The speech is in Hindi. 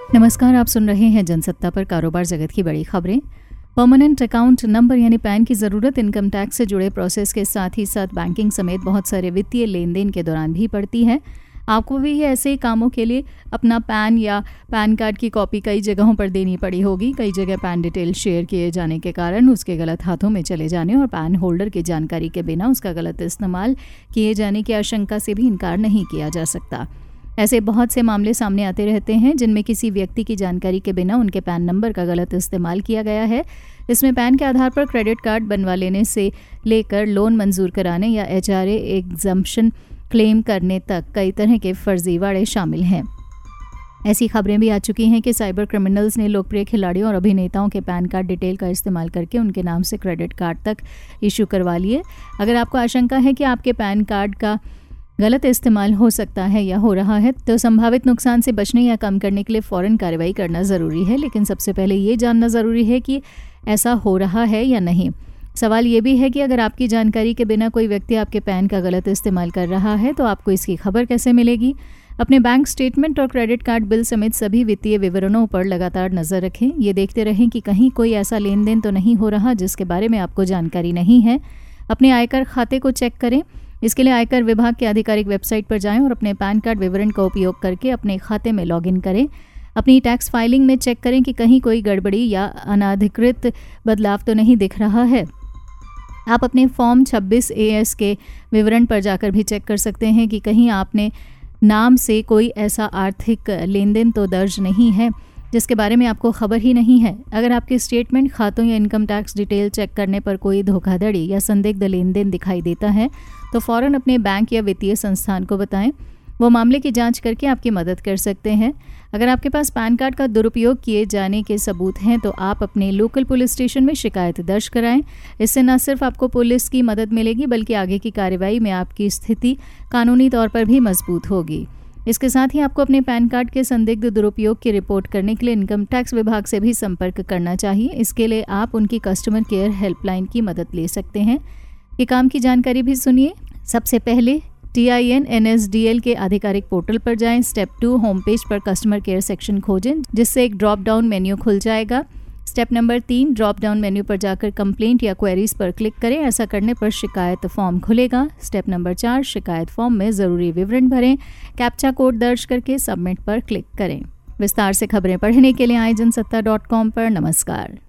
नमस्कार, आप सुन रहे हैं जनसत्ता पर कारोबार जगत की बड़ी खबरें। परमानेंट अकाउंट नंबर यानी पैन की ज़रूरत इनकम टैक्स से जुड़े प्रोसेस के साथ ही साथ बैंकिंग समेत बहुत सारे वित्तीय लेन देन के दौरान भी पड़ती है। आपको भी ऐसे ही कामों के लिए अपना पैन या पैन कार्ड की कॉपी कई जगहों पर देनी पड़ी होगी। कई जगह पैन डिटेल शेयर किए जाने के कारण उसके गलत हाथों में चले जाने और पैन होल्डर की जानकारी के बिना उसका गलत इस्तेमाल किए जाने की आशंका से भी इनकार नहीं किया जा सकता। ऐसे बहुत से मामले सामने आते रहते हैं जिनमें किसी व्यक्ति की जानकारी के बिना उनके पैन नंबर का गलत इस्तेमाल किया गया है। इसमें पैन के आधार पर क्रेडिट कार्ड बनवा लेने से लेकर लोन मंजूर कराने या HRA एग्जम्पशन क्लेम करने तक कई तरह के फर्जीवाड़े शामिल हैं। ऐसी खबरें भी आ चुकी हैं कि साइबर क्रिमिनल्स ने लोकप्रिय खिलाड़ियों और अभिनेताओं के पैन कार्ड डिटेल का इस्तेमाल करके उनके नाम से क्रेडिट कार्ड तक इशू करवा लिए। अगर आपको आशंका है कि आपके पैन कार्ड का गलत इस्तेमाल हो सकता है या हो रहा है तो संभावित नुकसान से बचने या कम करने के लिए फ़ौरन कार्रवाई करना ज़रूरी है। लेकिन सबसे पहले ये जानना ज़रूरी है कि ऐसा हो रहा है या नहीं। सवाल ये भी है कि अगर आपकी जानकारी के बिना कोई व्यक्ति आपके पैन का गलत इस्तेमाल कर रहा है तो आपको इसकी खबर कैसे मिलेगी। अपने बैंक स्टेटमेंट और क्रेडिट कार्ड बिल समेत सभी वित्तीय विवरणों पर लगातार नज़र रखें। ये देखते रहें कि कहीं कोई ऐसा लेन देन तो नहीं हो रहा जिसके बारे में आपको जानकारी नहीं है। अपने आयकर खाते को चेक करें। इसके लिए आयकर विभाग की आधिकारिक वेबसाइट पर जाएं और अपने पैन कार्ड विवरण का उपयोग करके अपने खाते में लॉगिन करें। अपनी टैक्स फाइलिंग में चेक करें कि कहीं कोई गड़बड़ी या अनाधिकृत बदलाव तो नहीं दिख रहा है। आप अपने फॉर्म 26AS के विवरण पर जाकर भी चेक कर सकते हैं कि कहीं आपने नाम से कोई ऐसा आर्थिक लेन देन तो दर्ज नहीं है जिसके बारे में आपको खबर ही नहीं है। अगर आपके स्टेटमेंट, खातों या इनकम टैक्स डिटेल चेक करने पर कोई धोखाधड़ी या संदिग्ध लेन देन दिखाई देता है तो फ़ौरन अपने बैंक या वित्तीय संस्थान को बताएं। वो मामले की जांच करके आपकी मदद कर सकते हैं। अगर आपके पास पैन कार्ड का दुरुपयोग किए जाने के सबूत हैं तो आप अपने लोकल पुलिस स्टेशन में शिकायत दर्ज कराएं। इससे न सिर्फ आपको पुलिस की मदद मिलेगी बल्कि आगे की कार्रवाई में आपकी स्थिति कानूनी तौर पर भी मजबूत होगी। इसके साथ ही आपको अपने पैन कार्ड के संदिग्ध दुरुपयोग की रिपोर्ट करने के लिए इनकम टैक्स विभाग से भी संपर्क करना चाहिए। इसके लिए आप उनकी कस्टमर केयर हेल्पलाइन की मदद ले सकते हैं। ये काम की जानकारी भी सुनिए। सबसे पहले TIN NSDL के आधिकारिक पोर्टल पर जाएं। स्टेप 2 होम पेज पर कस्टमर केयर सेक्शन खोजें जिससे एक ड्रॉप डाउन मेन्यू खुल जाएगा। Step number 3 drop down menu पर जाकर कंप्लेंट या क्वेरीज पर क्लिक करें। ऐसा करने पर शिकायत फॉर्म खुलेगा। स्टेप नंबर 4 शिकायत फॉर्म में ज़रूरी विवरण भरें। कैप्चा कोड दर्ज करके सबमिट पर क्लिक करें। विस्तार से खबरें पढ़ने के लिए आए जनसत्ता.com पर। नमस्कार।